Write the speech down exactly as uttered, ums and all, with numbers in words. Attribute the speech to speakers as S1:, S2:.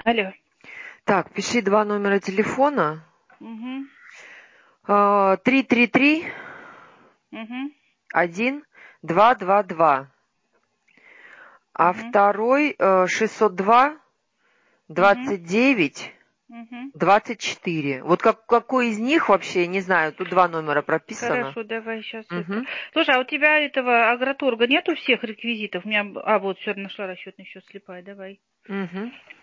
S1: Алло.
S2: Так, пиши два номера телефона.
S1: Угу.
S2: Три три три
S1: Угу.
S2: один два два два. А
S1: Угу.
S2: второй шестьсот два
S1: Угу.
S2: двадцать девять
S1: Угу.
S2: двадцать четыре. Вот как, какой из них вообще, не знаю, тут два номера прописано.
S1: Хорошо, давай сейчас это.
S2: Угу.
S1: Слушай, а у тебя этого агроторга нету всех реквизитов? У меня, а вот все, нашла расчетный счет, слепая, давай.
S2: Угу.